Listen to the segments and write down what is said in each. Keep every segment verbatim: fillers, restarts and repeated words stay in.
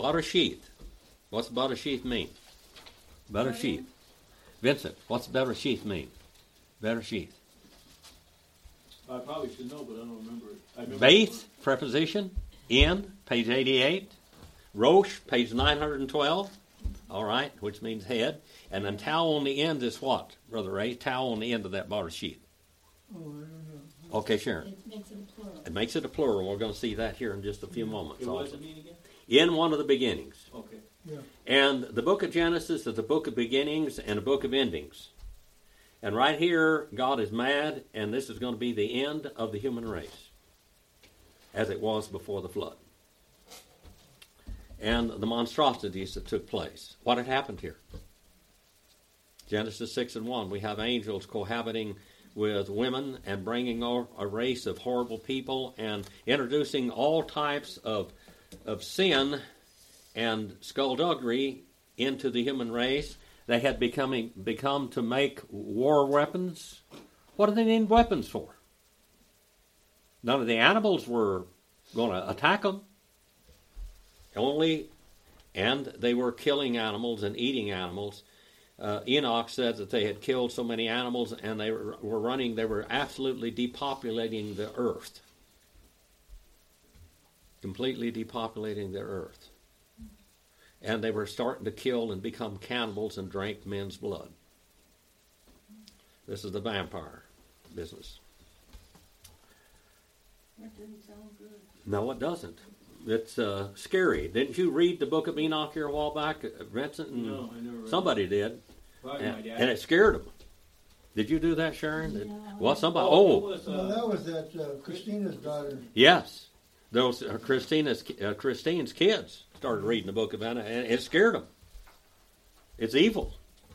Bereshith. What's Bereshith mean? Bereshith. Vincent, what's Bereshith mean? Bereshith. I probably should know, but I don't remember it. I remember Beit, preposition. In, page eighty-eight. Rosh, page nine hundred twelve. All right, which means head. And then tau on the end is what, Brother Ray? Tau on the end of that Bereshith. Oh, I don't know. Okay, Sharon. It makes it a plural. It makes it a plural. We're going to see that here in just a few moments. It was Also. the mean again? In one of the beginnings. Okay. Yeah. And the book of Genesis is a book of beginnings and a book of endings. And right here, God is mad, and this is going to be the end of the human race, as it was before the flood. And the monstrosities that took place. What had happened here? Genesis six and one, we have angels cohabiting with women and bringing a race of horrible people and introducing all types of, of sin and skullduggery into the human race. They had becoming, become to make war weapons. What do they need weapons for? None of the animals were going to attack them. Only, and they were killing animals and eating animals. Uh, Enoch said that they had killed so many animals and they were, were running, they were absolutely depopulating the earth. Completely depopulating the earth. And they were starting to kill and become cannibals and drank men's blood. This is the vampire business. That didn't sound good. No, it doesn't. It's uh, scary. Didn't you read the book of Enoch here a while back, Vincent? And No, I never read somebody did. Probably my And, dad. and it scared them. Did you do that, Sharon? Did- No. Well, somebody. it Oh, was, uh, Well, that was that uh, Christina's daughter. yes. Those uh, Christina's uh, Christine's kids started reading the book of Enoch, and it scared them. It's evil.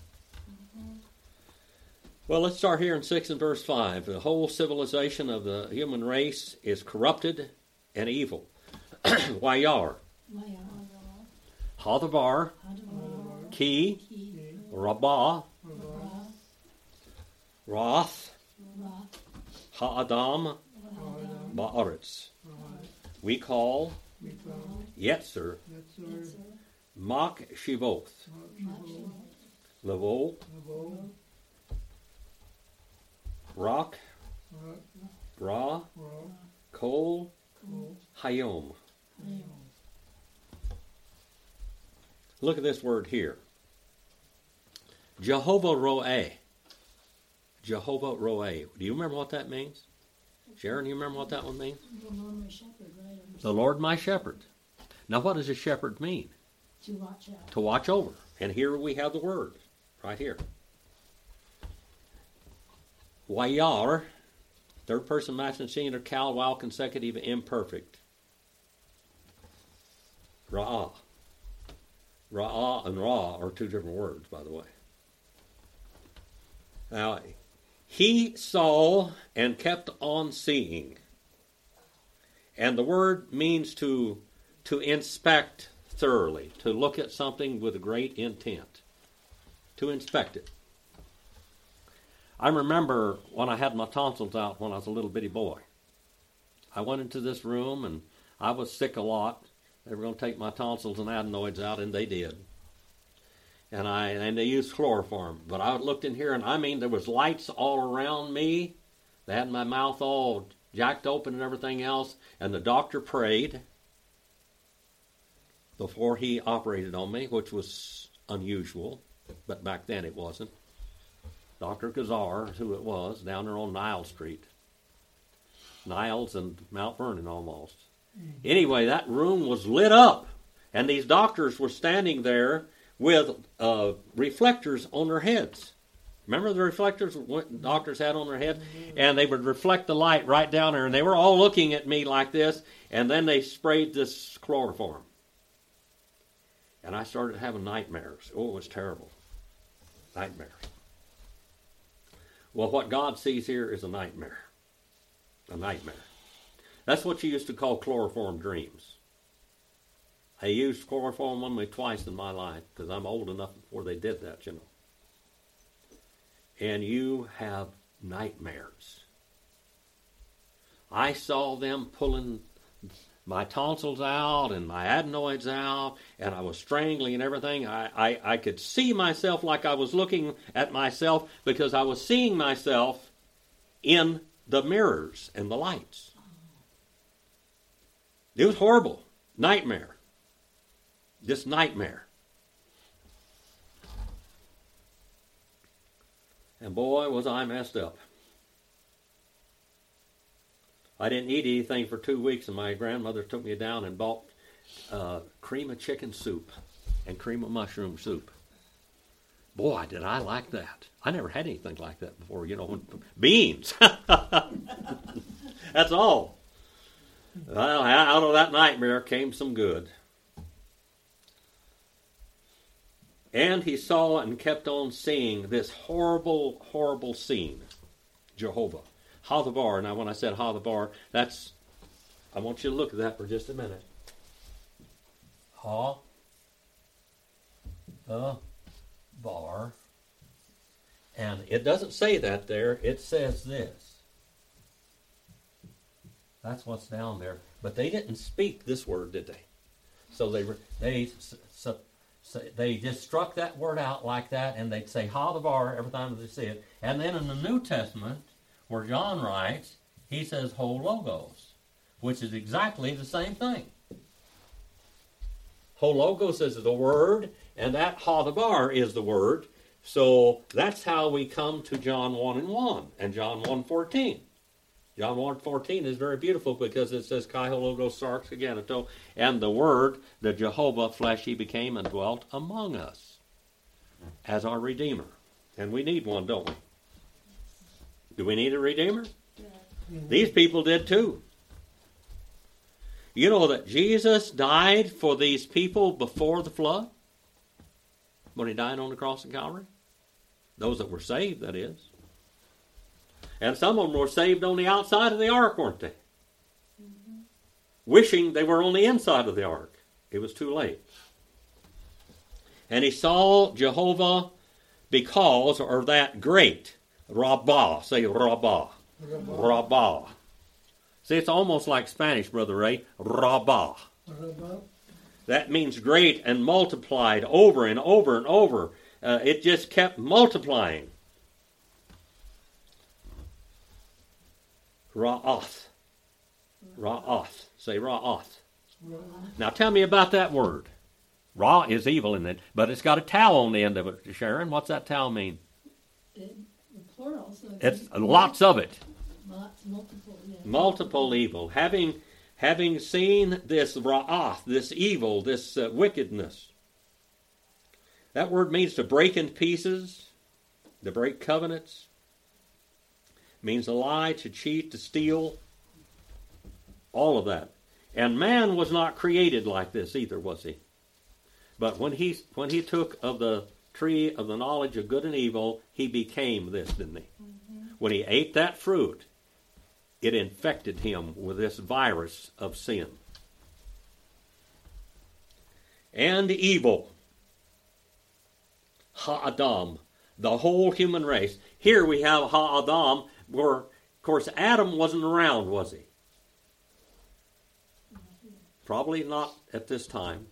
Well, let's start here in six and verse five. The whole civilization of the human race is corrupted and evil. Wayar, Maya, Hadavar, Hadavar, Ki, Ki, Rabbah, Ra, Roth, Ra, Ha'adam, Radam, Ba'aretz. We call Yetzer, Yetzer, Mach Shivoth, Macho, Levo, Rock, Ra, Kol, Hayom. Ayom. Look at this word here. Jehovah Roeh. Jehovah Roeh. Do you remember what that means? Sharon, you remember what that one means? The Lord my shepherd, right? The Lord my shepherd. Now what does a shepherd mean? To watch out. To watch over. And here we have the word, right here. Wayar, third person masculine singular, cal, while consecutive, imperfect. Ra'ah. Ra'ah and Ra are two different words, by the way. Now, he saw and kept on seeing. And the word means to, to inspect thoroughly, to look at something with a great intent, to inspect it. I remember when I had my tonsils out when I was a little bitty boy. I went into this room and I was sick a lot. They were going to take my tonsils and adenoids out, and they did. And I and they used chloroform. But I looked in here, and I mean, there was lights all around me. They had my mouth all jacked open and everything else. And the doctor prayed before he operated on me, which was unusual. But back then it wasn't. Doctor Kazar is who it was, down there on Nile Street. Niles and Mount Vernon almost. Anyway, that room was lit up, and these doctors were standing there with uh, reflectors on their heads. Remember the reflectors doctors had on their head? And they would reflect the light right down there, and they were all looking at me like this, and then they sprayed this chloroform. And I started having nightmares. Oh, it was terrible. Nightmares. Well, what God sees here is a nightmare. A nightmare. That's what you used to call chloroform dreams. I used chloroform on me twice in my life because I'm old enough before they did that, you know. And you have nightmares. I saw them pulling my tonsils out and my adenoids out, and I was strangling and everything. I, I, I could see myself like I was looking at myself because I was seeing myself in the mirrors and the lights. It was horrible. Nightmare. This nightmare. And boy, was I messed up. I didn't eat anything for two weeks, and my grandmother took me down and bought uh, cream of chicken soup and cream of mushroom soup. Boy, did I like that. I never had anything like that before, you know. Beans. That's all. Well, out of that nightmare came some good. And he saw and kept on seeing this horrible, horrible scene. Jehovah. Hadabar. Now, when I said Hadabar, that's, I want you to look at that for just a minute. Ha, the, bar. And it doesn't say that there. It says this. That's what's down there. But they didn't speak this word, did they? So they they so, so they just struck that word out like that, and they'd say Hadabar every time they see it. And then in the New Testament, where John writes, he says Ho Logos, which is exactly the same thing. Ho Logos is the word, and that Hadabar is the word. So that's how we come to John one and one and John one fourteen. John one fourteen is very beautiful because it says Kai Ho Logos Sarx Aganato, and the word, the Jehovah fleshy became and dwelt among us as our Redeemer. And we need one, don't we? Do we need a Redeemer? Yeah. These people did too. You know that Jesus died for these people before the flood? When he died on the cross of Calvary? Those that were saved, that is. And some of them were saved on the outside of the ark, weren't they? Mm-hmm. Wishing they were on the inside of the ark. It was too late. And he saw Jehovah because, or that great, Rabbah. Say Rabbah. Rabbah. Rabbah. See, it's almost like Spanish, Brother Ray. Rabbah. Rabbah. That means great and multiplied over and over and over. Uh, it just kept multiplying. Ra'ath. Ra'ath. Say Ra'ath. Rabbah. Now tell me about that word. Ra is evil in it, but it's got a tau on the end of it, Sharon. What's that tau mean? It, the plural, so It's lots of it. Lots, multiple, yeah. Multiple evil. Having having seen this Ra'ath, this evil, this uh, wickedness. That word means to break in pieces, to break covenants. Means to lie, to cheat, to steal. All of that. And man was not created like this either, was he? But when he when he took of the tree of the knowledge of good and evil, he became this, didn't he? Mm-hmm. When he ate that fruit, it infected him with this virus of sin. And evil. Ha-Adam, the whole human race. Here we have Ha-Adam, where, of course, Adam wasn't around, was he? Probably not at this time.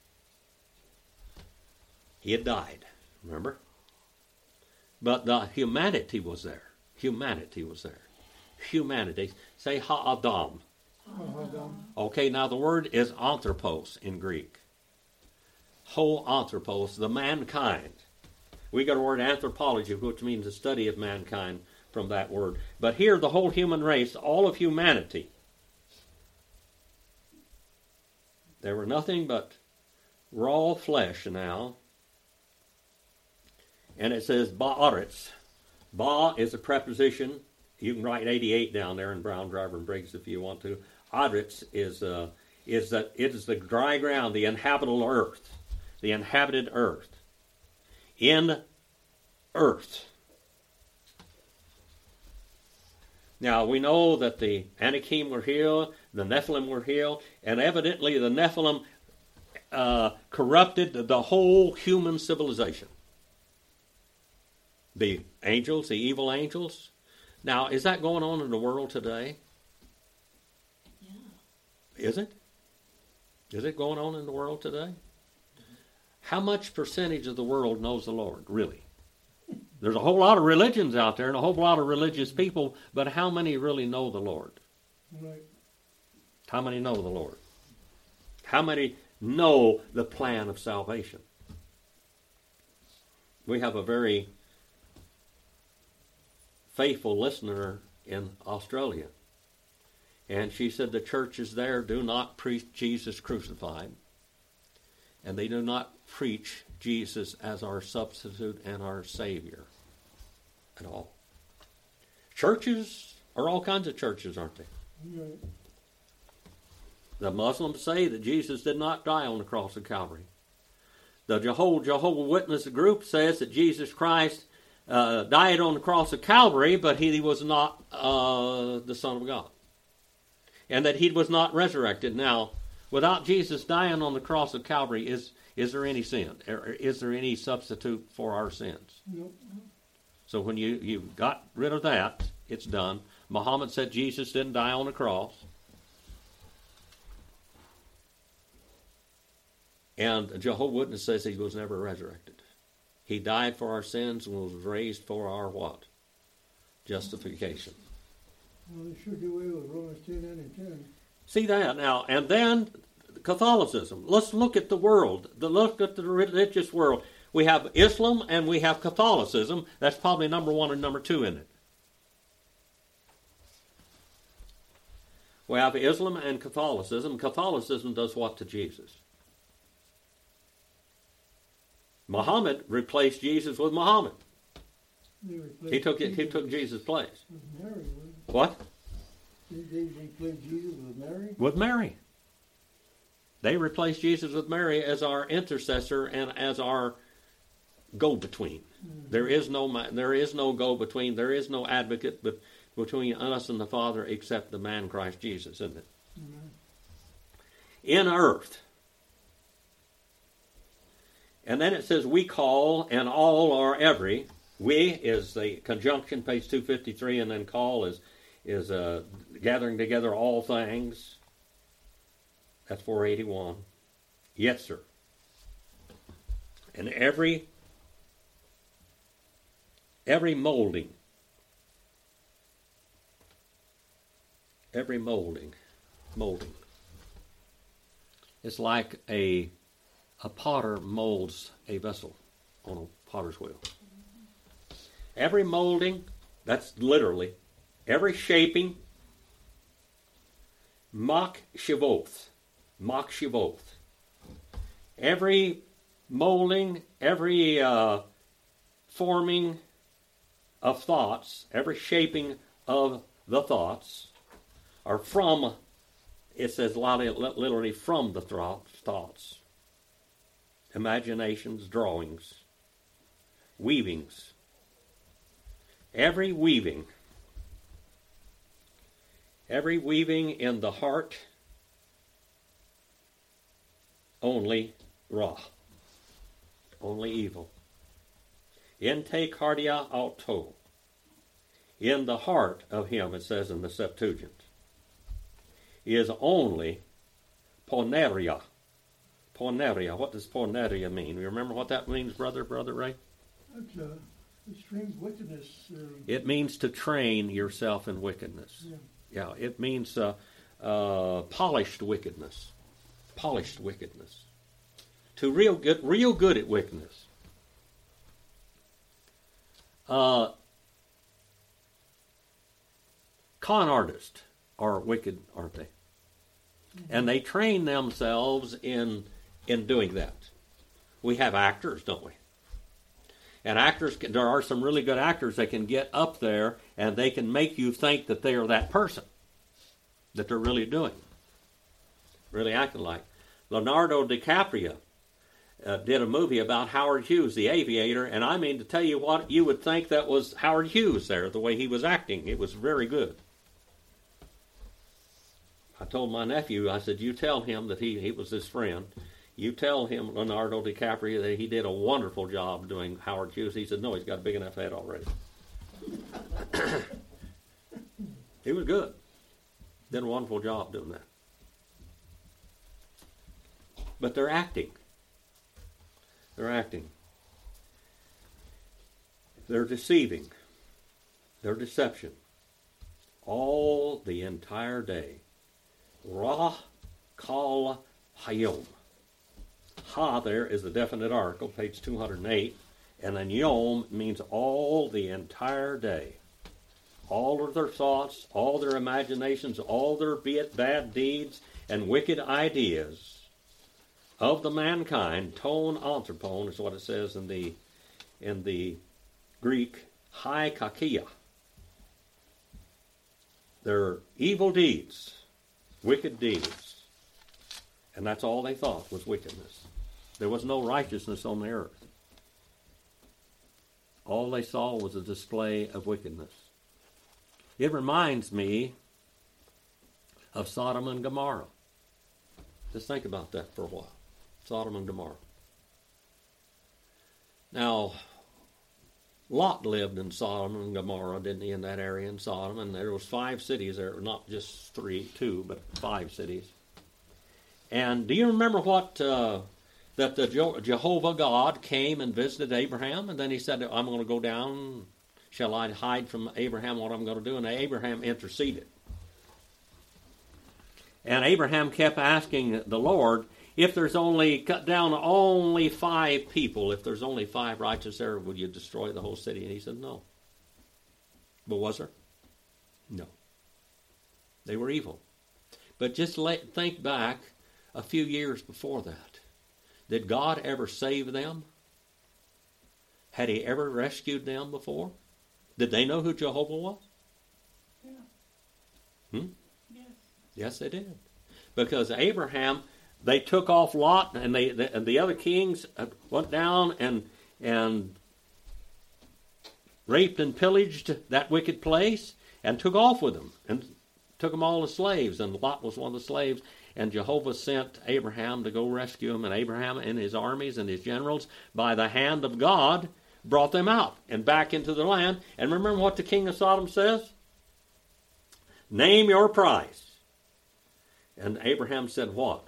He had died, remember? But the humanity was there. Humanity was there. Humanity. Say Ha-Adam. Ha-Adam. Okay, now the word is anthropos in Greek. Ho anthropos, the mankind. We got a word anthropology, which means the study of mankind from that word. But here, the whole human race, all of humanity. There were nothing but raw flesh now. And it says ba'aretz. Ba is a preposition. You can write eighty-eight down there in Brown, Driver, and Briggs if you want to. Aretz is uh, is that it is the dry ground, the inhabitable earth, the inhabited earth. In earth. Now we know that the Anakim were here, the Nephilim were here, and evidently the Nephilim uh, corrupted the whole human civilization. The angels, the evil angels. Now, is that going on in the world today? Yeah. Is it? Is it going on in the world today? How much percentage of the world knows the Lord, really? There's a whole lot of religions out there and a whole lot of religious people, but how many really know the Lord? Right. How many know the Lord? How many know the plan of salvation? We have a very faithful listener in Australia. And she said the churches there do not preach Jesus crucified. And they do not preach Jesus as our substitute and our Savior at all. Churches are all kinds of churches, aren't they? Right. The Muslims say that Jesus did not die on the cross of Calvary. The Jehovah, Jehovah Witness group says that Jesus Christ uh, died on the cross of Calvary, but he was not uh, the Son of God. And that he was not resurrected. Now, without Jesus dying on the cross of Calvary, is is there any sin? Is there any substitute for our sins? Nope. So when you, you got rid of that, it's done. Muhammad said Jesus didn't die on the cross. And Jehovah's Witness says he was never resurrected. He died for our sins and was raised for our what? Justification. Well, they sure do away with Romans ten and ten. See that now. And then Catholicism. Let's look at the world. The look at the religious world. We have Islam and we have Catholicism. That's probably number one and number two in it. We have Islam and Catholicism. Catholicism does what to Jesus? Muhammad replaced Jesus with Muhammad. They replaced He took it. He Jesus took Jesus' place. with Mary. Wasn't What? it? They, they replaced Jesus with Mary. With Mary. They replaced Jesus with Mary as our intercessor and as our go-between. Mm-hmm. There is no there is no go-between. There is no advocate but between us and the Father except the man Christ Jesus, isn't it? Mm-hmm. In earth. And then it says, we call, and all or every. We is the conjunction, page two fifty-three, and then call is is uh, gathering together all things. That's four eighty-one. Yes, sir. And every every molding, every molding, molding. It's like a a potter molds a vessel on a potter's wheel. Every molding, that's literally, every shaping, mach shivoth, mach shivoth. Every molding, every uh, forming of thoughts, every shaping of the thoughts are from, it says literally from the thoughts. Imaginations, drawings, weavings. Every weaving, every weaving in the heart, only ra, only evil. Inte cardia auto. In the heart of him, it says in the Septuagint, is only poneria. Poneria. What does poneria mean? You remember what that means, brother, brother Ray? That's uh, extreme wickedness. Uh, It means to train yourself in wickedness. yeah. Yeah, it means uh, uh, polished wickedness. Polished wickedness. To real good, real good at wickedness. Uh, con artists are wicked, aren't they? Mm-hmm. And they train themselves in in doing that. We have actors, don't we? And actors, can, there are some really good actors that can get up there and they can make you think that they are that person, that they're really doing, really acting like. Leonardo DiCaprio uh, did a movie about Howard Hughes, the aviator, and I mean to tell you what, you would think that was Howard Hughes there, the way he was acting. It was very good. I told my nephew, I said, you tell him that he, he was his friend. You tell him, Leonardo DiCaprio, that he did a wonderful job doing Howard Hughes. He said, no, he's got a big enough head already. He was good. Did a wonderful job doing that. But they're acting. They're acting. They're deceiving. They're deception. All the entire day. Ra kal hayom. Ha there is the definite article, page two hundred eight. And then yom means all the entire day. All of their thoughts, all their imaginations, all their bad deeds and wicked ideas of the mankind, ton anthropon is what it says in the in the Greek, hai kakia. Their evil deeds, wicked deeds. And that's all they thought was wickedness. There was no righteousness on the earth. All they saw was a display of wickedness. It reminds me of Sodom and Gomorrah. Just think about that for a while. Sodom and Gomorrah. Now, Lot lived in Sodom and Gomorrah, didn't he, in that area in Sodom, and there was five cities there, not just three, two, but five cities. And do you remember what, uh, that the Jehovah God came and visited Abraham, and then he said, I'm going to go down, shall I hide from Abraham what I'm going to do? And Abraham interceded. And Abraham kept asking the Lord, if there's only, cut down only five people, if there's only five righteous there, will you destroy the whole city? And he said, no. But was there? No. They were evil. But just let, think back a few years before that. Did God ever save them? Had he ever rescued them before? Did they know who Jehovah was? Yeah. Hmm? Yes. Yes, they did. Because Abraham, they took off Lot, and they, the, and the other kings went down and and raped and pillaged that wicked place and took off with them and took them all as slaves. And Lot was one of the slaves. And Jehovah sent Abraham to go rescue him. And Abraham and his armies and his generals, by the hand of God, brought them out and back into the land. And remember what the king of Sodom says? Name your price. And Abraham said what?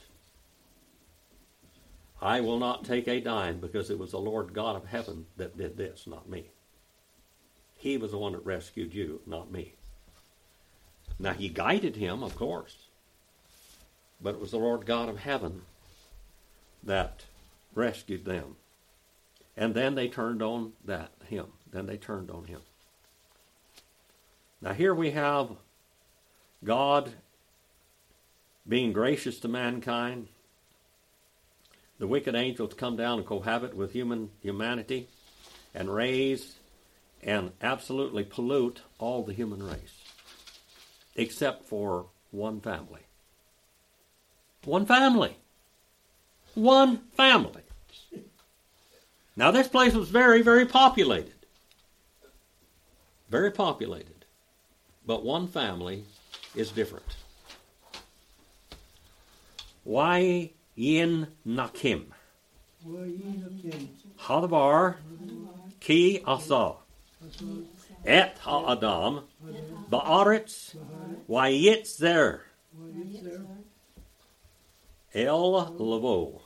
I will not take a dime, because it was the Lord God of heaven that did this, not me. He was the one that rescued you, not me. Now, he guided him, of course. But it was the Lord God of heaven that rescued them. And then they turned on that, him. Then they turned on him. Now here we have God being gracious to mankind. The wicked angels come down and cohabit with human humanity and raise and absolutely pollute all the human race, except for one family. One family. One family. Now this place was very, very populated. Very populated. But one family is different. Why yin nakim? Hadabar ki asa. Et ha-adam ba'aretz vayitzer el lavo.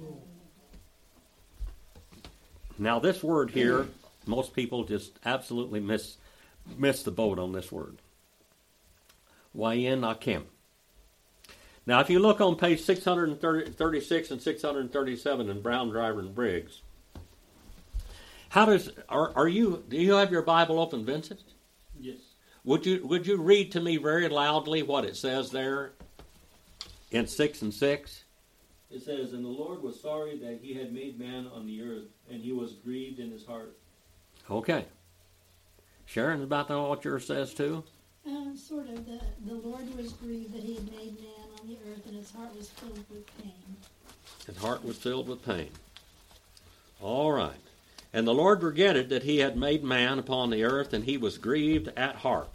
Now this word here, most people just absolutely miss miss the boat on this word. Wayin akim. Now if you look on page six thirty-six and six thirty-seven in Brown, Driver, and Briggs, how does are, are you do you have your Bible open, Vincent? Yes. Would you would you read to me very loudly what it says there in six and six? It says, and the Lord was sorry that he had made man on the earth, and he was grieved in his heart. Okay. Sharon, about that what yours says too? Uh, sort of. The, the Lord was grieved that he had made man on the earth, and his heart was filled with pain. His heart was filled with pain. All right. And the Lord regretted that he had made man upon the earth, and he was grieved at heart.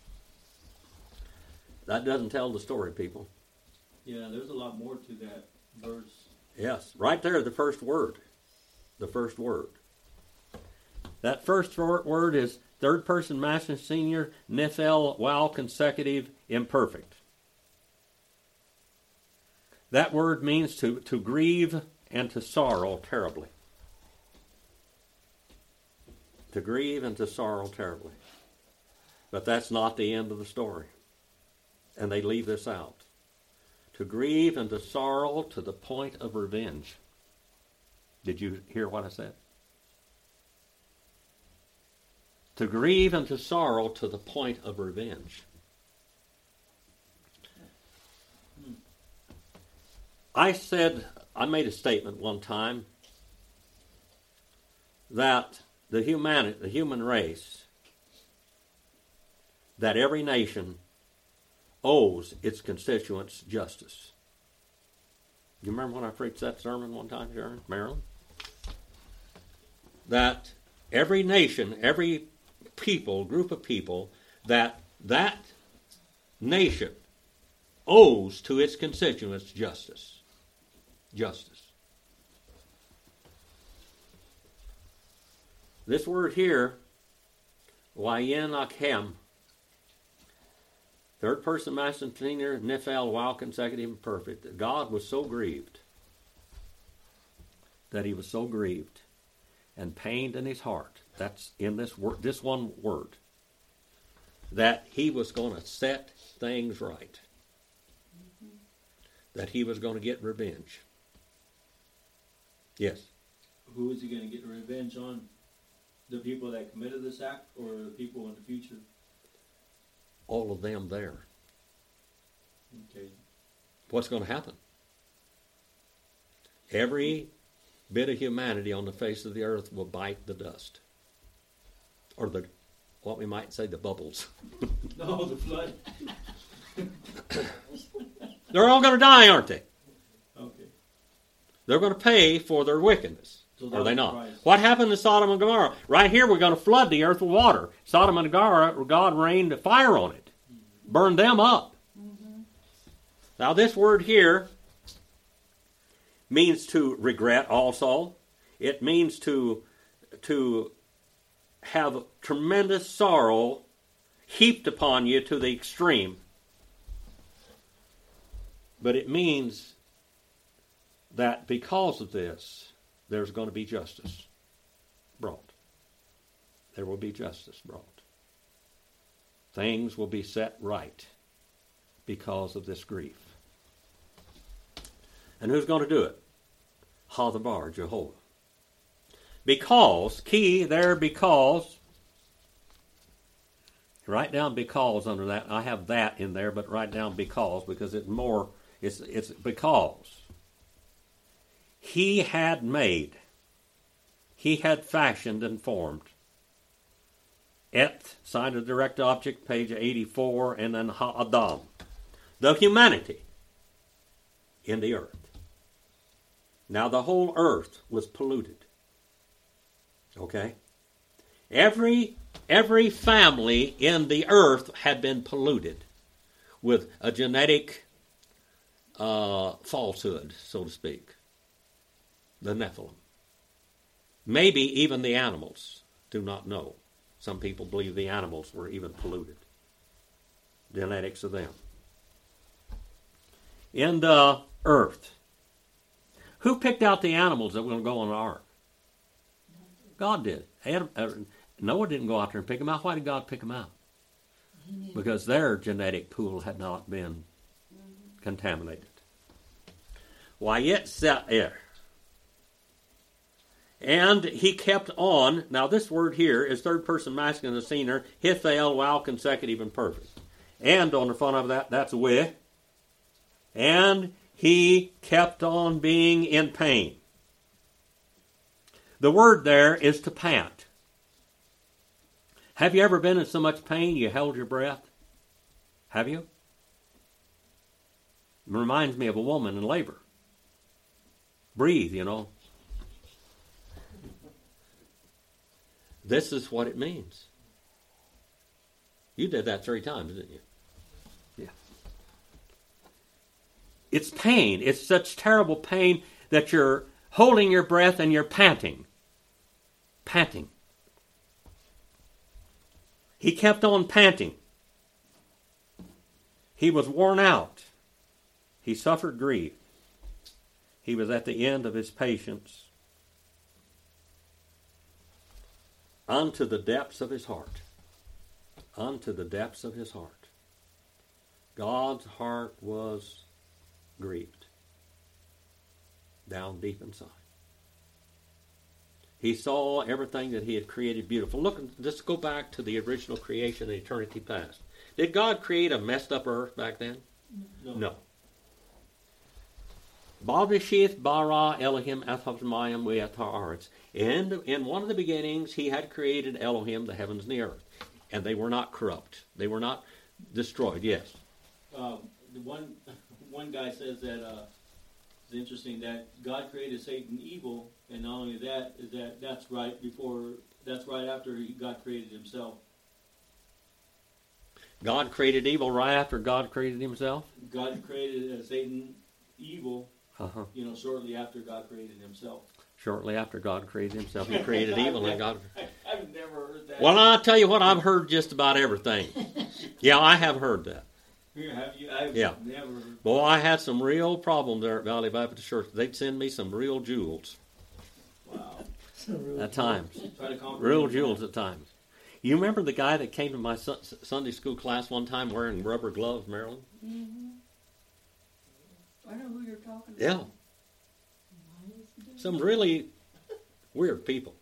That doesn't tell the story, people. Yeah, there's a lot more to that verse. Yes, right there, the first word. The first word. That first word is third person masculine senior, nithel, wow, consecutive, imperfect. That word means to, to grieve and to sorrow terribly. To grieve and to sorrow terribly. But that's not the end of the story. And they leave this out. To grieve and to sorrow to the point of revenge. Did you hear what I said? To grieve and to sorrow to the point of revenge. I said, I made a statement one time that the human, the human race, that every nation owes its constituents justice. You remember when I preached that sermon one time, Sharon, Maryland? That every nation, every people, group of people, that that nation owes to its constituents justice. Justice. This word here, Wayin Akhem, third person masculine singular, Nephel, while consecutive and perfect, that God was so grieved, that he was so grieved and pained in his heart. That's in this word, this one word, that he was going to set things right. Mm-hmm. That he was going to get revenge. Yes. Who is he going to get revenge on? The people that committed this act, or the people in the future? All of them there. Okay. What's going to happen? Every bit of humanity on the face of the earth will bite the dust. Or the, what we might say, the bubbles. No, the flood. They're all going to die, aren't they? Okay. They're going to pay for their wickedness. So Are they not? Christ. What happened to Sodom and Gomorrah? Right here, we're going to flood the earth with water. Sodom and Gomorrah, God rained fire on it. Burned them up. Mm-hmm. Now, this word here means to regret also. It means to, to have tremendous sorrow heaped upon you to the extreme. But it means that because of this, there's going to be justice brought. There will be justice brought. Things will be set right because of this grief. And who's going to do it? Hadabar, Jehovah. Because, key there, because, write down because under that. I have that in there, but write down because, because it's more, it's, it's because. He had made, he had fashioned and formed. Et, sign of direct object, page eighty-four, and then Ha-Adam, the humanity in the earth. Now the whole earth was polluted. Okay? Every, every family in the earth had been polluted with a genetic uh, falsehood, so to speak. The Nephilim. Maybe even the animals do not know. Some people believe the animals were even polluted. Genetics of them. In the earth. Who picked out the animals that were going to go on the ark? God did. Adam, uh, Noah didn't go out there and pick them out. Why did God pick them out? Because their genetic pool had not been contaminated. Why yet set there. And he kept on. Now this word here is third person masculine, the singular, Hithel, wow, consecutive and perfect. And on the front of that, that's with. And he kept on being in pain. The word there is to pant. Have you ever been in so much pain you held your breath? Have you? It reminds me of a woman in labor. Breathe, you know. This is what it means. You did that three times, didn't you? Yeah. It's pain. It's such terrible pain that you're holding your breath and you're panting. Panting. He kept on panting. He was worn out. He suffered grief. He was at the end of his patience. Unto the depths of his heart. Unto the depths of his heart. God's heart was grieved. Down deep inside. He saw everything that he had created beautiful. Look, let's go back to the original creation in eternity past. Did God create a messed up earth back then? No. No. B'Bereshith bara Elohim et hamayim ve'et ha'aretz. In, in one of the beginnings, he had created Elohim, the heavens and the earth. And they were not corrupt. They were not destroyed. Yes. Um, the one one guy says that uh, it's interesting that God created Satan evil, and not only that is that that's right before that's right after he, God created himself. God created evil right after God created himself? God created uh, Satan evil, Uh-huh. you know, shortly after God created himself. Shortly after God created himself, he created evil and God... I, I've never heard that. Well, I'll tell you what, I've heard just about everything. Yeah, I have heard that. Here, have you? I've Yeah. never heard. Boy, I had some real problems there at Valley Baptist Church. They'd send me some real jewels Wow. at times. Try to comprehend Real that. jewels at times. You remember the guy that came to my Sun- Sunday school class one time wearing rubber gloves, Marilyn? Mm-hmm. I know who you're talking Yeah. about. Some really weird people.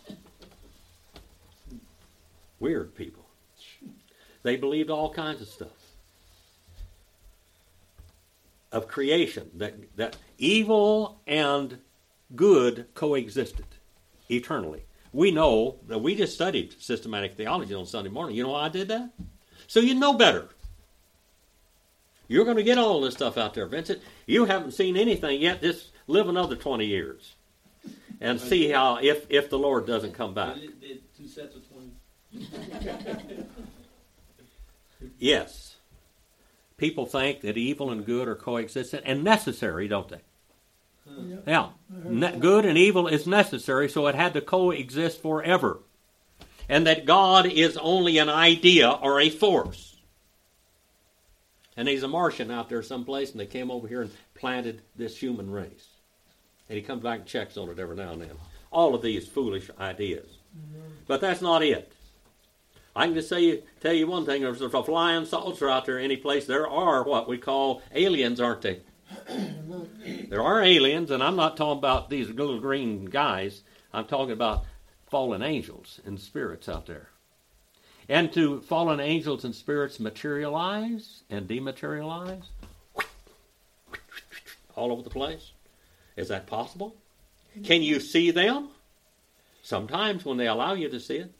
Weird people. They believed all kinds of stuff. Of creation. That, that evil and good coexisted eternally. We know that we just studied systematic theology on Sunday morning. You know why I did that? So you know better. You're going to get all this stuff out there, Vincent. You haven't seen anything yet. Just live another twenty years and see how, if, if the Lord doesn't come back. Did, did two sets of twenty. Yes. People think that evil and good are coexistent and necessary, don't they? Yep. Yeah. I heard Ne- that. good and evil is necessary, so it had to coexist forever. And that God is only an idea or a force. And he's a Martian out there someplace, and they came over here and planted this human race. And he comes back and checks on it every now and then. All of these foolish ideas. But that's not it. I can just say, tell you one thing. If a flying saucer out there any place, there are what we call aliens, aren't they? There are aliens, and I'm not talking about these little green guys. I'm talking about fallen angels and spirits out there. And to fallen angels and spirits materialize and dematerialize all over the place. Is that possible? Can you see them? Sometimes when they allow you to see it.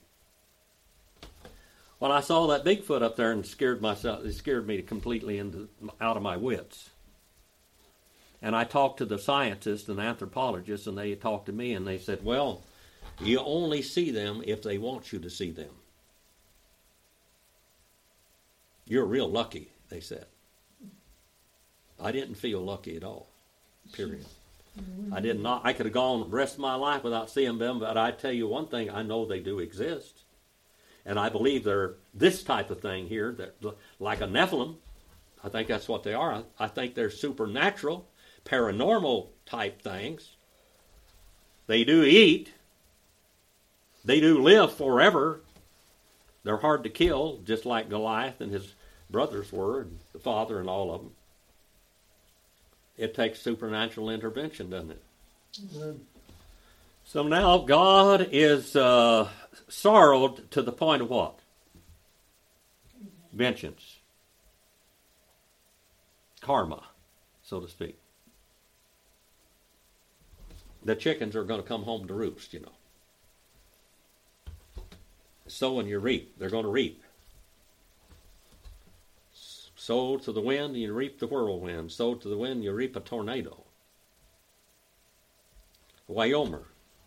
Well, I saw that Bigfoot up there and scared myself. It scared me completely into, out of my wits. And I talked to the scientists and anthropologists, and they talked to me, and they said, well, you only see them if they want you to see them. You're real lucky, they said. I didn't feel lucky at all, period. I did not. I could have gone the rest of my life without seeing them, but I tell you one thing, I know they do exist. And I believe they're this type of thing here, that like a Nephilim. I think that's what they are. I, I think they're supernatural, paranormal type things. They do eat. They do live forever. They're hard to kill, just like Goliath and his brothers were, and the father and all of them. It takes supernatural intervention, doesn't it? Well, So now God is uh, sorrowed to the point of what? Vengeance. Karma, so to speak. The chickens are going to come home to roost, you know. Sow and you reap. They're going to reap. Sow to the wind, you reap the whirlwind. Sow to the wind, you reap a tornado. Wyomer.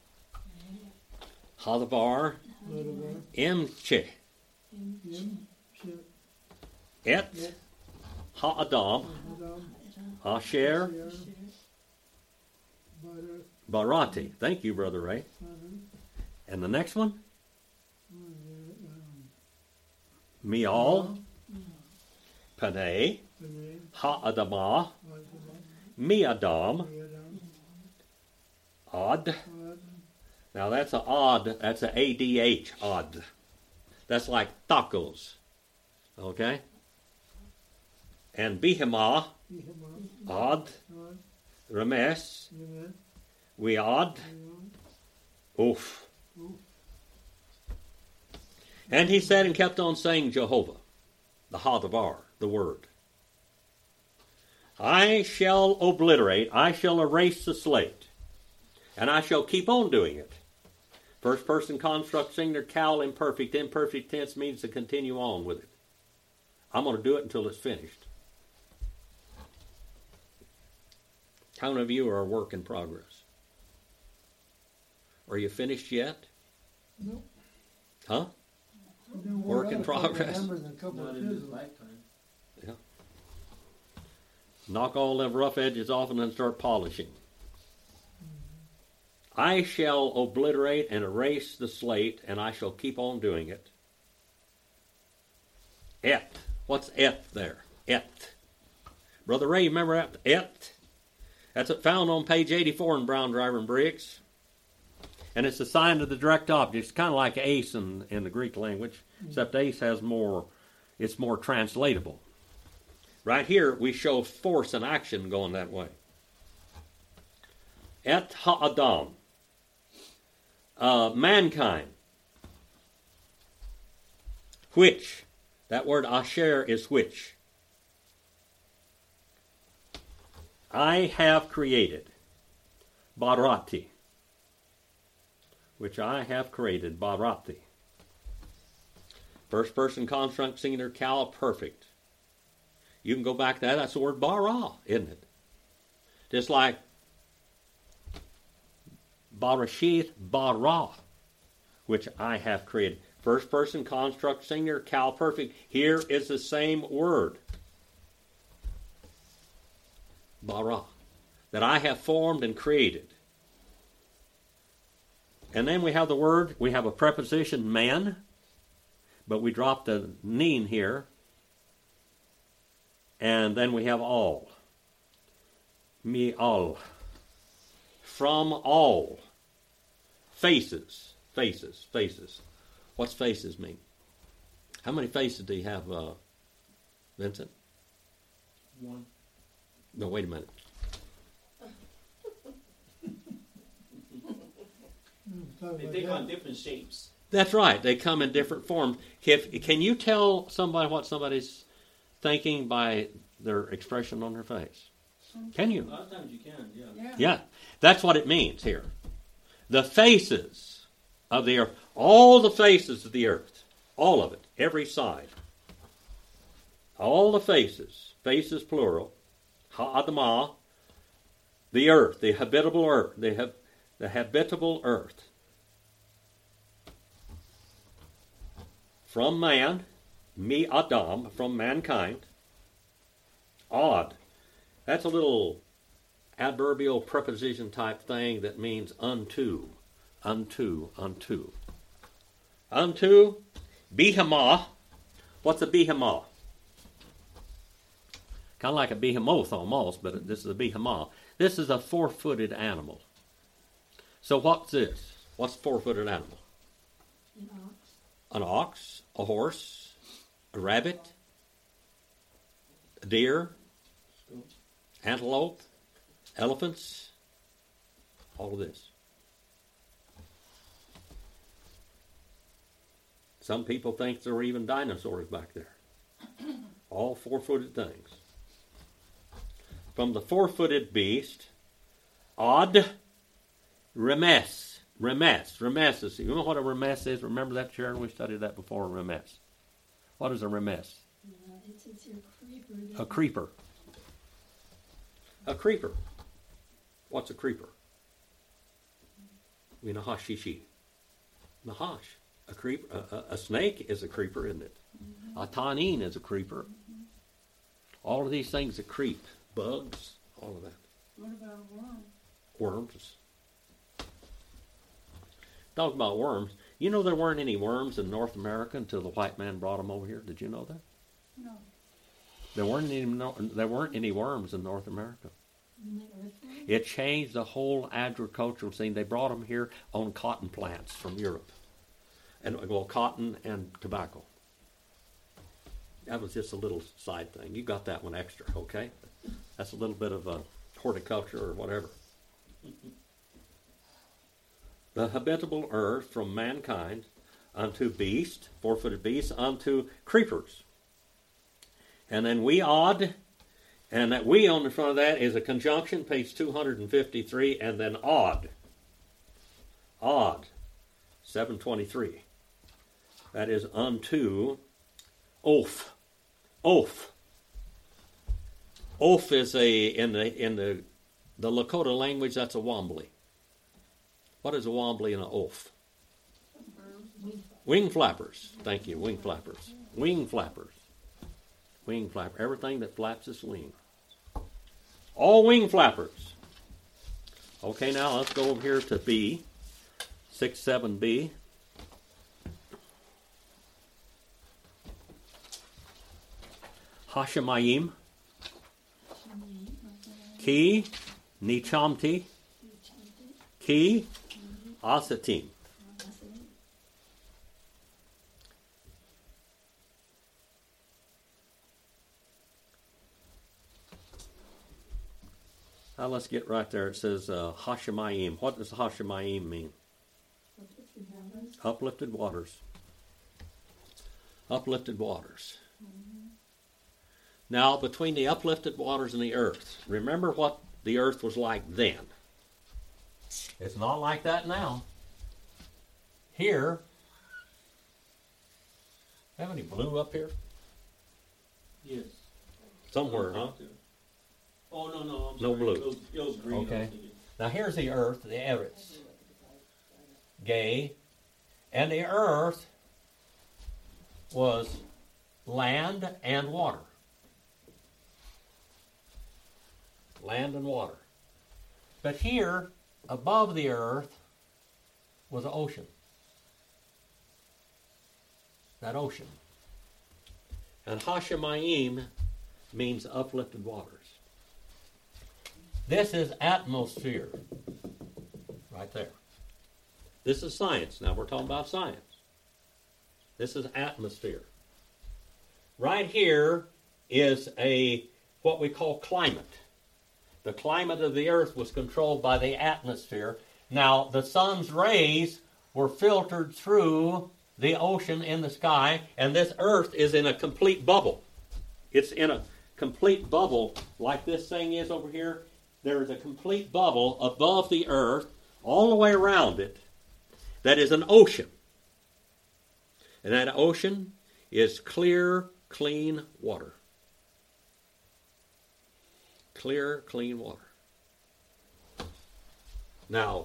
Hadavar. Lodabar, Imche. Yim, Shit, Et. Yet, Ha'adam. Adam, Asher. Sierra, Butter, Barati. Thank you, Brother Ray. Simon, And the next one? um, Mial. Panay. Panay, Ha'adamah. Wazaba, Miadam. Yadam, Odd. Odd. Now that's a odd. That's a A D H. Odd. That's like tacos. Okay. And Behemah. Behemah. Odd. Odd. Remes. Amen. We odd. Oof. Oof. And he said and kept on saying Jehovah, the Hadavar, the word. I shall obliterate, I shall erase the slate, and I shall keep on doing it. First person construct, singular, cal, imperfect. Imperfect tense means to continue on with it. I'm going to do it until it's finished. How many of you are a work in progress? Are you finished yet? Nope. Huh? We do Work one in out, a couple of progress. hammers and a couple Not of in this chisels. lifetime. Knock all the rough edges off and then start polishing. I shall obliterate and erase the slate, and I shall keep on doing it. Et. What's et there? Et. Brother Ray, remember that? Et? That's found on page eighty-four in Brown, Driver, and Briggs. And it's a sign of the direct object. It's kind of like ace in, in the Greek language, except ace has more, it's more translatable. Right here, we show force and action going that way. Et ha'adam. Uh, mankind. Which. That word asher is which. I have created. Barati. Which I have created. Barati. First person construct, singular, cal, perfect. You can go back to that. That's the word bara, isn't it? Just like Barashith bara, which I have created. First person construct, singular, cal, perfect. Here is the same word. Bara. That I have formed and created. And then we have the word, we have a preposition man, but we drop the neen here. And then we have all. Me all. From all. Faces. Faces. Faces. What's faces mean? How many faces do you have, uh, Vincent? One. No, wait a minute. They take on different shapes. That's right. They come in different forms. If, can you tell somebody what somebody's thinking by their expression on their face? Can A you? lot of times you can, yeah. Yeah. Yeah. That's what it means here. The faces of the earth. All the faces of the earth. All of it. Every side. All the faces. Faces plural. Ha'adamah. The earth. The habitable earth. The, ha- the habitable earth. From man. Mi Adam. From mankind. Odd. That's a little adverbial preposition type thing that means unto, unto, unto. Unto, behemah. What's a behemah? Kind of like a behemoth almost, but this is a behemah. This is a four-footed animal. So what's this? What's a four-footed animal? An ox. An ox, a horse, a rabbit, a deer, antelope, elephants, all of this. Some people think there were even dinosaurs back there. All four-footed things. From the four-footed beast, odd, remes. Remes. Remes is, you know what a remes is? Remember that, Sharon? We studied that before, remes. What is a remes? Uh, it's, it's your creeper. that- A creeper. A creeper. What's a creeper? We nahashishi. Nahash. A creeper. A, a, a snake is a creeper, isn't it? A tanin is a creeper. All of these things that creep. Bugs. All of that. What about a worm? Worms. Talk about worms. You know there weren't any worms in North America until the white man brought them over here. Did you know that? No. There weren't any. no- There weren't any worms in North America. In the earth realm? It changed the whole agricultural scene. They brought them here on cotton plants from Europe. And well, cotton and tobacco. That was just a little side thing. You got that one extra, okay? That's a little bit of a horticulture or whatever. The habitable earth from mankind unto beast, four-footed beasts, unto creepers. And then we odd, and that we on the front of that is a conjunction, page two hundred fifty-three, and then odd. Odd, seven twenty-three. That is unto oaf. Oaf. Oaf is a, in the in the, the Lakota language, that's a wombly. What is a wombly and an oaf? Wing flappers. Thank you, wing flappers. Wing flappers. Wing flapper. Everything that flaps its wing. All wing flappers. Okay, now let's go over here to B. six seven B. Hashemayim. Ki. Nichamti. Ki. Asatim. Now let's get right there. It says uh, Hashemayim. What does Hashemayim mean? Uplifted waters. Uplifted waters. Mm-hmm. Now, between the uplifted waters and the earth, remember what the earth was like then. It's not like that now. Here, have any blue up here? Yes. Somewhere, huh? Oh, no, no. I'm No sorry. blue. It was, it was green. Okay. Now here's the earth, the Eretz. Gay. And the earth was land and water. Land and water. But here, above the earth, was an ocean. That ocean. And Hashemayim means uplifted waters. This is atmosphere. Right there. This is science. Now we're talking about science. This is atmosphere. Right here is a what we call climate. The climate of the earth was controlled by the atmosphere. Now the sun's rays were filtered through the ocean in the sky, and this earth is in a complete bubble. It's in a complete bubble like this thing is over here. There is a complete bubble above the earth, all the way around it, that is an ocean. And that ocean is clear, clean water. Clear, clean water. Now,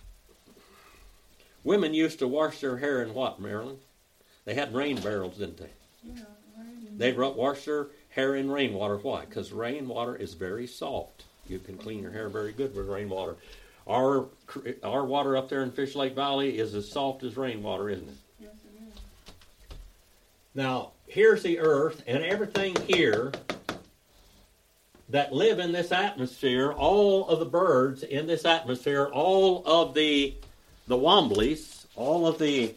women used to wash their hair in what, Marilyn? They had rain barrels, didn't they? Yeah, rain. They'd wash their hair in rainwater. Why? Because rainwater is very soft. You can clean your hair very good with rainwater. Our our water up there in Fish Lake Valley is as soft as rainwater, isn't it? Yes, it is. Now, here's the earth, and everything here that live in this atmosphere, all of the birds in this atmosphere, all of the the womblies, all of the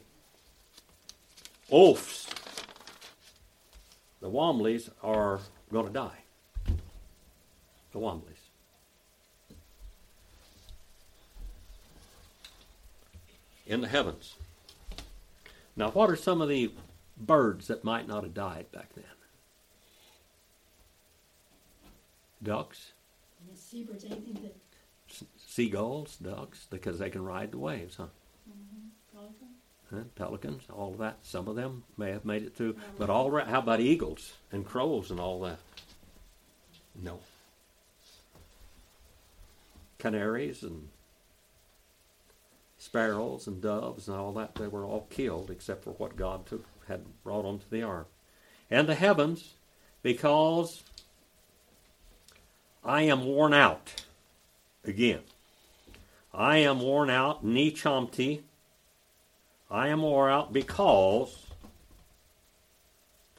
oafs, the womblies are going to die. The womblies. In the heavens. Now, what are some of the birds that might not have died back then? Ducks, And the seabirds, anything that, s- seagulls, ducks, because they can ride the waves, huh? Pelican? Huh? Pelicans, all of that. Some of them may have made it through. But all right, how about eagles and crows and all that? No. Canaries and sparrows and doves and all that, they were all killed except for what God took, had brought onto the ark. And the heavens, because I am worn out. Again. I am worn out, nichamti. I am worn out because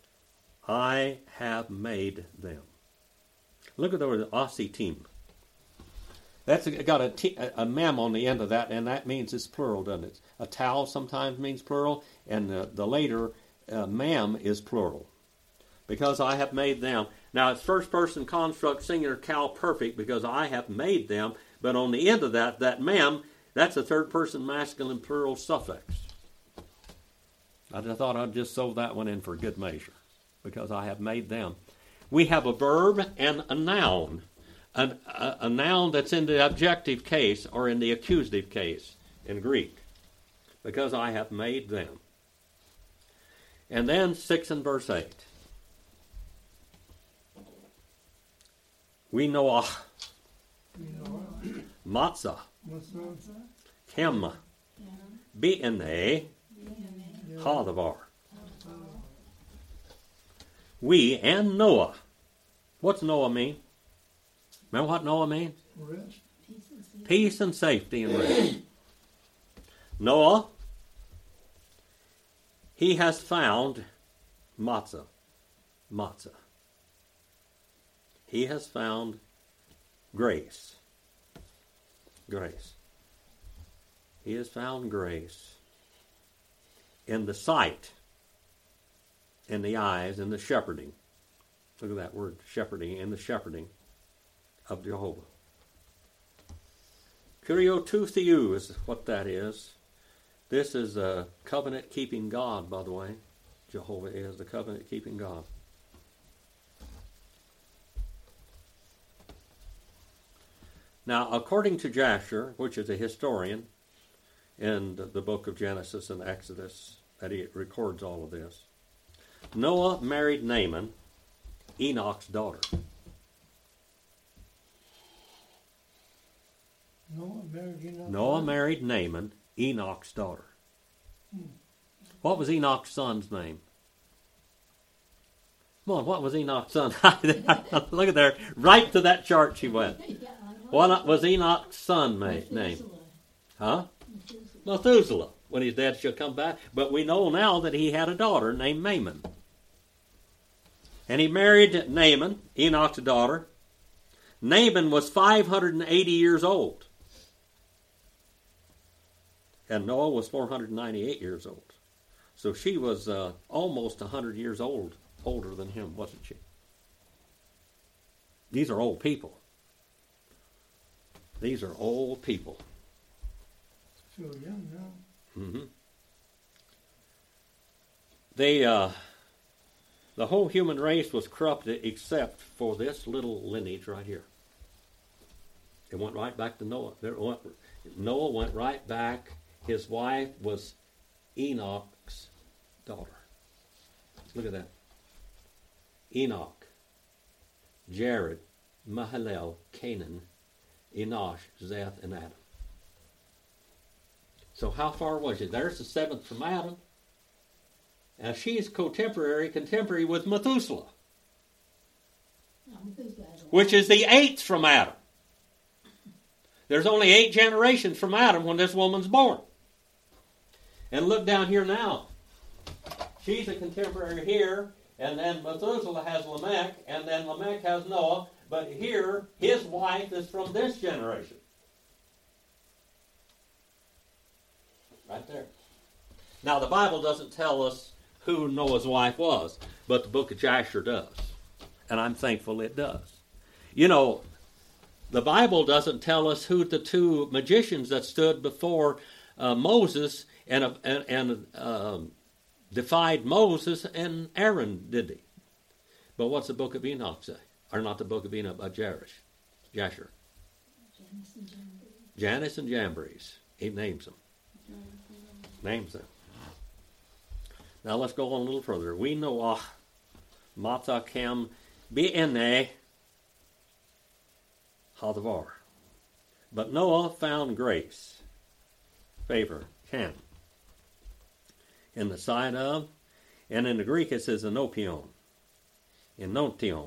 I have made them. Look at the word asitim. That's got a, t, a mem on the end of that, and that means it's plural, doesn't it? A tau sometimes means plural, and the, the later uh, mem is plural. Because I have made them. Now it's first person construct singular cal perfect because I have made them, but on the end of that, that mem, that's a third person masculine plural suffix. I just thought I'd just throw that one in for good measure because I have made them. We have a verb and a noun. An, a, a noun that's in the objective case or in the accusative case in Greek because I have made them. And then six and verse eight. We Noah, You know, Matzah, what's that? Chem, B'nei, Yeah. Hadavar. We and Noah. What's Noah mean? Remember what Noah means? Rest. Peace and safety. Peace and safety and rest. Noah, he has found matzah. Matzah. He has found grace. Grace. He has found grace in the sight, in the eyes, in the shepherding. Look at that word, shepherding, in the shepherding of Jehovah. Kuriotou theou is what that is. This is a covenant-keeping God, by the way. Jehovah is the covenant-keeping God. Now, according to Jasher, which is a historian in the book of Genesis and Exodus, that he records all of this, Noah married Naaman, Enoch's daughter. Noah married Enoch. Noah married Naaman, Enoch's daughter. What was Enoch's son's name? Come on, what was Enoch's son? Look at there. Right to that chart she went. Yeah, I know. What was Enoch's son ma- name? Methuselah. Huh? Methuselah. Methuselah. When he's dead, she'll come back. But we know now that he had a daughter named Maimon. And he married Naaman, Enoch's daughter. Naaman was five hundred eighty years old. And Noah was four hundred ninety-eight years old. So she was uh, almost one hundred years old, older than him, wasn't she? These are old people. These are old people. So young now. Mm-hmm. They, uh, the whole human race was corrupted except for this little lineage right here. It went right back to Noah. There went, Noah went right back. His wife was Enoch's daughter. Look at that. Enoch, Jared, Mahalalel, Canaan, Enosh, Zeth, and Adam. So how far was it? There's the seventh from Adam. Now she's contemporary, contemporary with Methuselah, No, Methuselah had a which lot. is the eighth from Adam. There's only eight generations from Adam when this woman's born. And look down here now. She's a contemporary here, and then Methuselah has Lamech, and then Lamech has Noah, but here, his wife is from this generation. Right there. Now, the Bible doesn't tell us who Noah's wife was, but the book of Jasher does. And I'm thankful it does. You know, the Bible doesn't tell us who the two magicians that stood before uh, Moses and, uh, and, and uh, defied Moses and Aaron, did they? But what's the book of Enoch say? Or not the book of Enoch, but Jerish, Jasher. Janus and Jambres. Janus and Jambres. He names them. Names them. Now let's go on a little further. We know ah, Matzah Chem B'nei Hadavar. But Noah found grace, favor, Chem, in the sight of, and in the Greek it says enopion, enotion,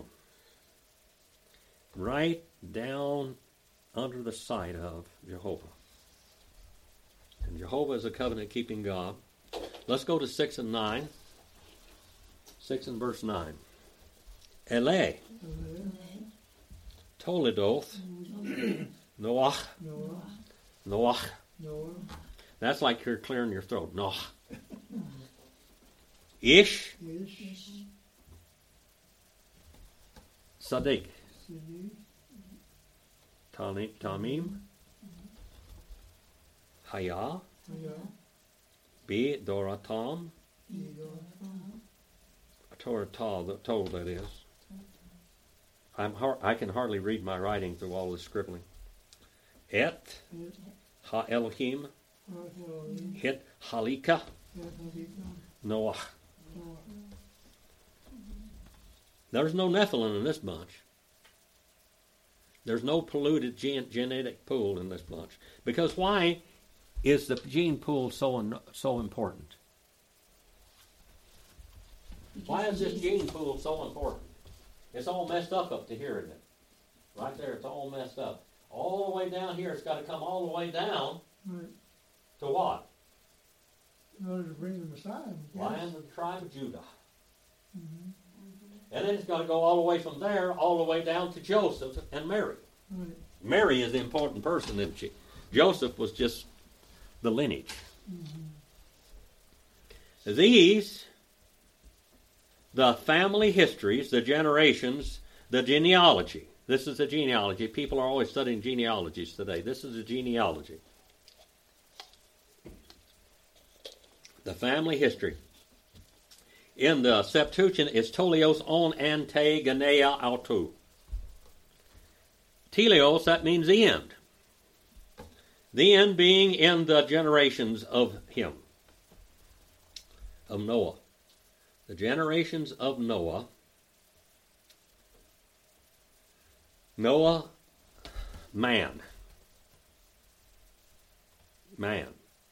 right down under the sight of Jehovah. And Jehovah is a covenant-keeping God. Let's go to six and nine. Six and verse nine. Ele, Toledoth, Noah. Noah, Noah. Noah, That's like you're clearing your throat. Noah. Ish. Ish, Sadiq. Sidi, Tani- Tamim. Haya. Haya, B. Doratam. Edo, Torah Tol, told that is. I'm har- I can hardly read my writing through all this scribbling. Et. Et, Ha Elohim. Ha-Elohim, Hit Halika. Ha-Halika, Noah. Noah. There's no Nephilim in this bunch. There's no polluted gen- genetic pool in this bunch. Because why is the gene pool so un- so important? Why is this gene pool so important? It's all messed up up to here, isn't it? Right there, it's all messed up. All the way down here, it's got to come all the way down Right, to what? in order to bring the Messiah, yes. Lion of the tribe of Judah. Mhm. And then it's got to go all the way from there, all the way down to Joseph and Mary. Right, Mary is the important person, isn't she? Joseph was just the lineage. mhm. These, the family histories, the generations, the genealogy. This is the genealogy. People are always studying genealogies today. This is a genealogy. The family history. In the Septuagint, it's Tolios on ante genea autou. Telios, that means the end. The end being in the generations of him, of Noah. The generations of Noah. Noah, man. Man.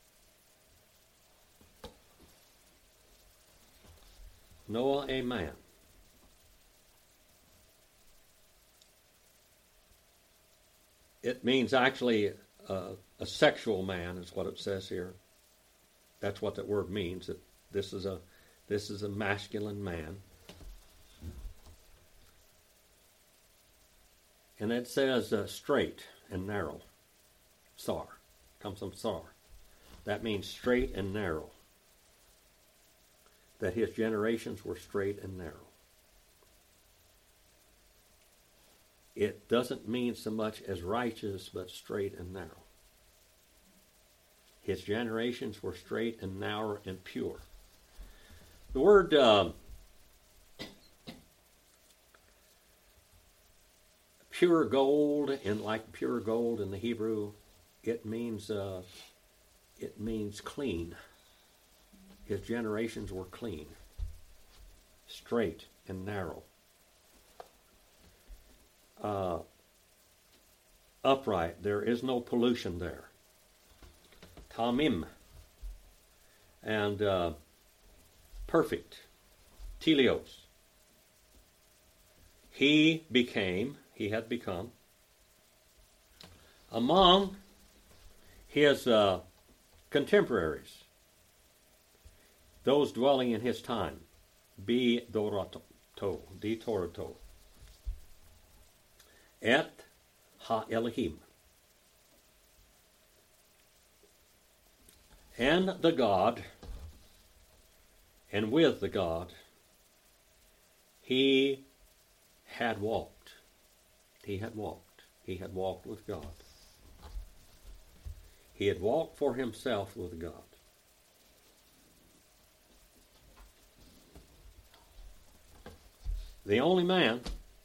Noah, a man. It means actually uh, a sexual man is what it says here. That's what that word means. That this is a this is a masculine man. And it says uh, straight and narrow. Sar. Comes from Sar. That means straight and narrow. That his generations were straight and narrow. It doesn't mean so much as righteous, but straight and narrow. His generations were straight and narrow and pure. The word uh, pure gold, and like pure gold in the Hebrew, it means uh, it means clean. His generations were clean, straight and narrow, uh, upright. There is no pollution there. Tamim, and uh, perfect. Telios. He became, he had become, among his uh, contemporaries, those dwelling in his time, be dorato, di torato, et ha Elohim, and the God, and with the God, he had walked. He had walked. He had walked with God. He had walked for himself with God. The only man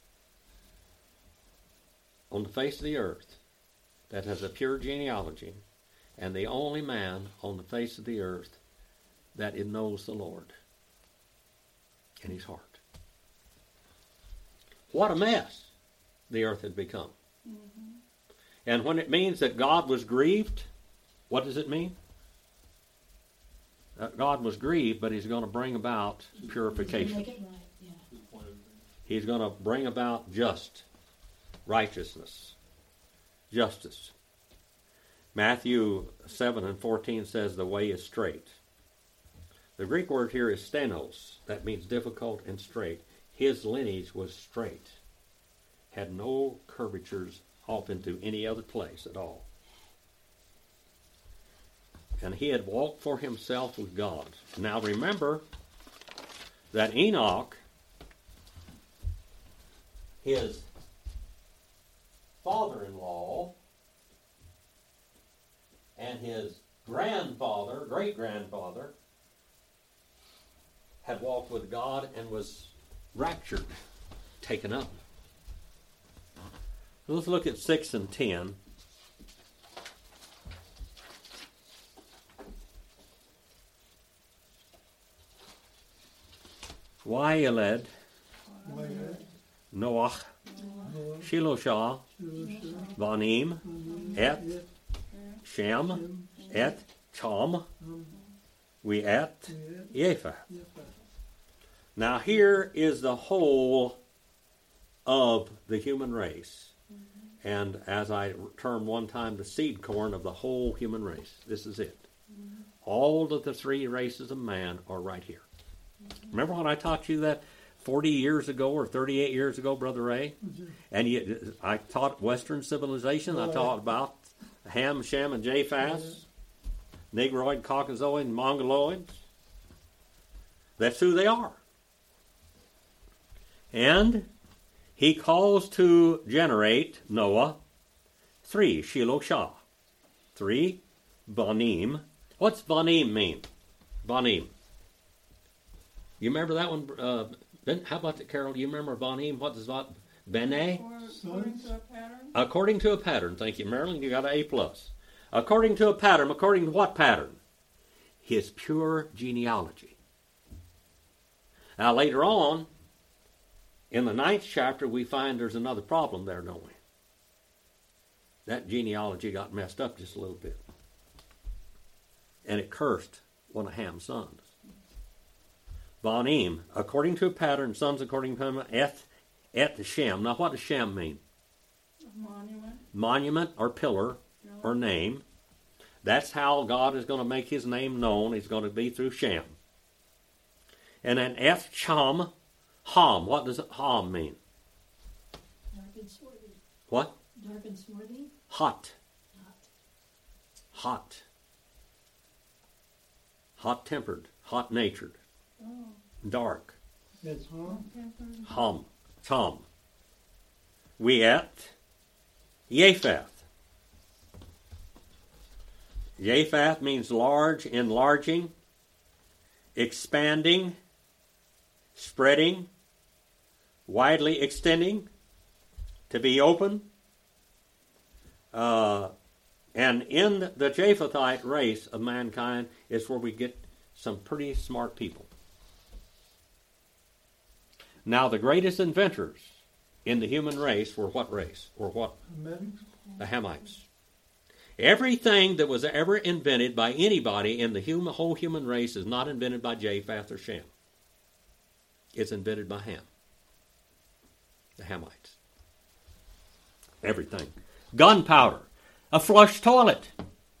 on the face of the earth that has a pure genealogy, and the only man on the face of the earth that it knows the Lord in his heart. What a mess the earth had become. Mm-hmm. And when it means that God was grieved, what does it mean? That God was grieved, but he's going to bring about purification. Make it right, yeah. He's going to bring about just righteousness, justice. Matthew seven and fourteen says the way is straight. The Greek word here is stenos. That means difficult and straight. His lineage was straight, had no curvatures off into any other place at all. And he had walked for himself with God. Now remember that Enoch, his father-in-law, and his grandfather, great-grandfather, had walked with God and was raptured, taken up. Let's look at six and ten. Waeled, Noach, Shiloshah, Vanim, Et, Shem, Et, Cham, we et, Japheth. Now here is the whole of the human race. And as I termed one time, the seed corn of the whole human race. This is it. All of the three races of man are right here. Remember when I taught you that forty years ago or thirty-eight years ago, Brother Ray? And you, I taught Western civilization. I taught about Ham, Shem, and Japheth, Negroid, Caucasoid, and Mongoloids. That's who they are. And he calls to generate Noah three, Shiloshah. Three, Banim. What's Banim mean? Banim. You remember that one? Uh, ben, how about that, Carol? You remember Banim? What does that? Bene? According to a pattern? According to a pattern. Thank you, Marilyn. You got an A plus. According to a pattern. According to what pattern? His pure genealogy. Now later on, in the ninth chapter, we find there's another problem there, don't we? That genealogy got messed up just a little bit. And it cursed one of Ham's sons. Banim, according to a pattern, sons according to him, Et, Et Shem. Now what does Shem mean? Monument. Monument or pillar or name. That's how God is going to make his name known. He's going to be through Shem. And then Et Cham, Ham. What does Ham mean? Dark and swarthy. What? Dark and swarthy. Hot. Hot. Hot. Hot-tempered. Hot-natured. Oh, Dark. That's harm. tempered. Ham. Cham. We et Japheth. Japheth means large, enlarging, expanding, spreading, widely extending, to be open. Uh, and in the Japhethite race of mankind is where we get some pretty smart people. Now, the greatest inventors in the human race were what race? Or what? Medics. The Hamites. Everything that was ever invented by anybody in the human, whole human race is not invented by Japheth or Shem. It's invented by Ham. The Hamites. Everything. Gunpowder. A flush toilet.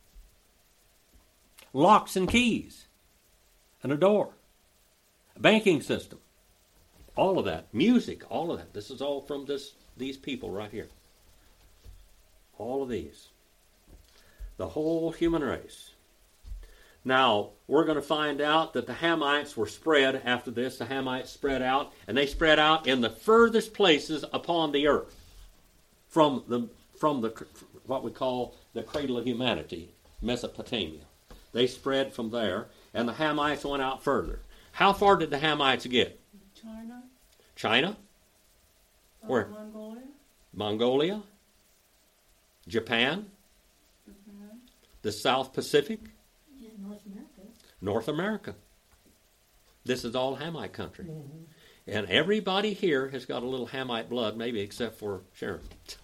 Locks and keys. And a door. A banking system. All of that. Music. All of that. This is all from this these people right here. All of these. The whole human race. Now, we're going to find out that the Hamites were spread after this. The Hamites spread out, and they spread out in the furthest places upon the earth from the from the what we call the cradle of humanity, Mesopotamia. They spread from there, and the Hamites went out further. How far did the Hamites get? China. China? Uh, Where? Mongolia. Mongolia? Japan? Japan. The South Pacific? Yeah, North America. North America. This is all Hamite country. Mm-hmm. And everybody here has got a little Hamite blood, maybe except for Sharon.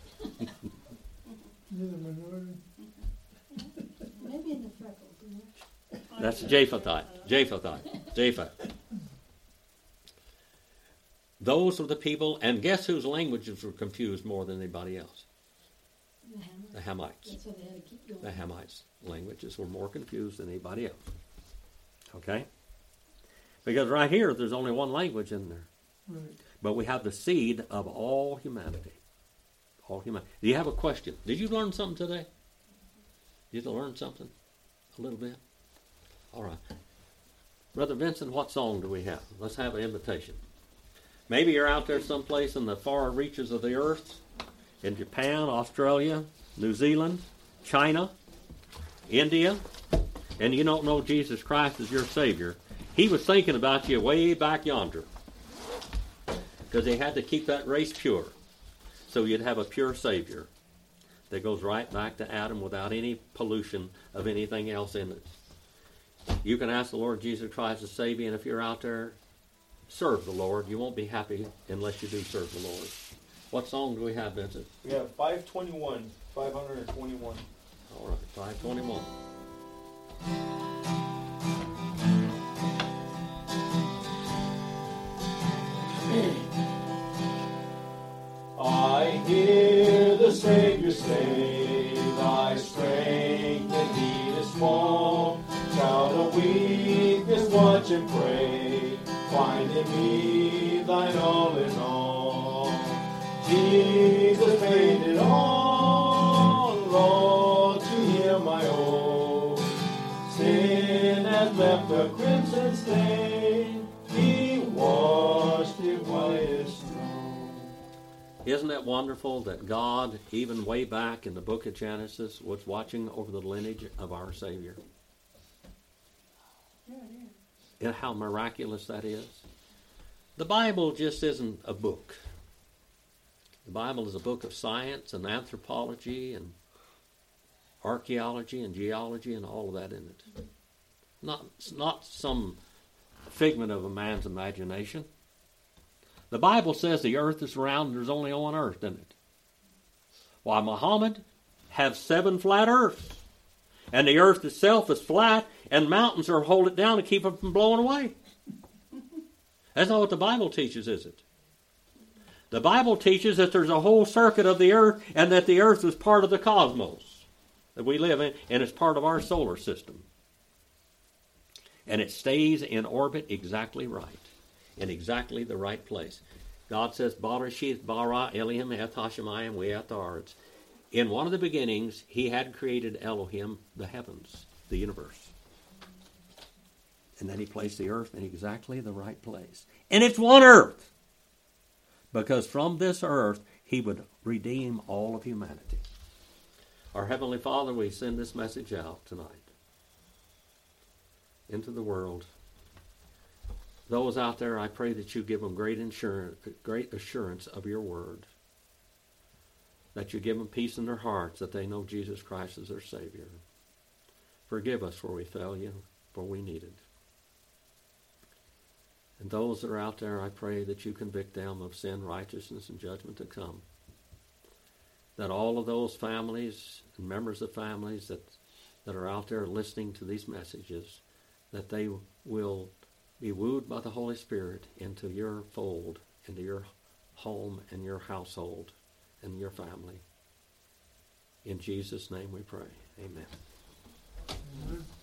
You're the minority. Maybe in the freckles. You know? That's Japhethite. Japhethite. Japheth. Those were the people, and guess whose languages were confused more than anybody else? The Hamites. The Hamites. That's why they had to keep going. The Hamites' languages were more confused than anybody else. Okay? Because right here, there's only one language in there. Right. But we have the seed of all humanity. all humanity. Do you have a question? Did you learn something today? Did you learn something? A little bit? All right. Brother Vincent, what song do we have? Let's have an invitation. Maybe you're out there someplace in the far reaches of the earth, in Japan, Australia, New Zealand, China, India, and you don't know Jesus Christ as your Savior. He was thinking about you way back yonder, because he had to keep that race pure, so you'd have a pure Savior that goes right back to Adam without any pollution of anything else in it. You can ask the Lord Jesus Christ to save you, and if you're out there, serve the Lord. You won't be happy unless you do serve the Lord. What song do we have, Vincent? We have five twenty-one, five hundred twenty-one. All right, five twenty-one. I hear the Savior say, thy strength indeed is small. Child of weakness, watch and pray. Find in me thine all in all. Jesus paid it all, Lord, to him I owe. Sin has left a crimson stain. He washed it white as snow. Isn't it wonderful that God, even way back in the book of Genesis, was watching over the lineage of our Savior? Yeah, yeah. And how miraculous that is. The Bible just isn't a book. The Bible is a book of science and anthropology and archaeology and geology and all of that in it. Not, not some figment of a man's imagination. The Bible says the earth is round and there's only one earth in it. While Muhammad have seven flat earths. And the earth itself is flat, and mountains are hold it down to keep it from blowing away. That's not what the Bible teaches, is it? The Bible teaches that there's a whole circuit of the earth, and that the earth is part of the cosmos that we live in, and it's part of our solar system. And it stays in orbit exactly right, in exactly the right place. God says, Barashith bara Elohim et hashemayim ve'et haaretz. In one of the beginnings, he had created Elohim, the heavens, the universe. And then he placed the earth in exactly the right place. And it's one earth. Because from this earth, he would redeem all of humanity. Our Heavenly Father, we send this message out tonight into the world. Those out there, I pray that you give them great assurance, great assurance of your word. That you give them peace in their hearts, that they know Jesus Christ as their Savior. Forgive us for we fail you, for we need it. And those that are out there, I pray that you convict them of sin, righteousness, and judgment to come. That all of those families and members of families that, that are out there listening to these messages, that they will be wooed by the Holy Spirit into your fold, into your home and your household and your family. In Jesus' name we pray. Amen. Amen.